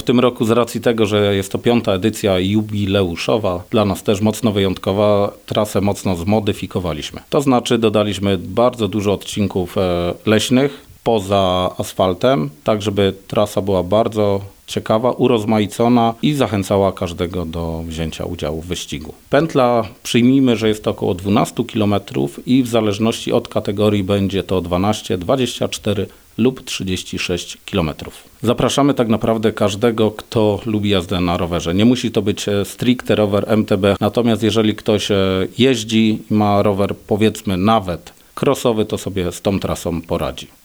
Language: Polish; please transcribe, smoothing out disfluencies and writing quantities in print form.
tym roku z racji tego, że jest to 5. edycja jubileuszowa, dla nas też mocno wyjątkowa, trasę mocno zmodyfikowaliśmy. To znaczy dodaliśmy bardzo dużo odcinków leśnych poza asfaltem, tak żeby trasa była bardzo ciekawa, urozmaicona i zachęcała każdego do wzięcia udziału w wyścigu. Pętla, przyjmijmy, że jest to około 12 km i w zależności od kategorii będzie to 12, 24 lub 36 km. Zapraszamy tak naprawdę każdego, kto lubi jazdę na rowerze. Nie musi to być stricte rower MTB, natomiast jeżeli ktoś jeździ i ma rower powiedzmy nawet crossowy, to sobie z tą trasą poradzi.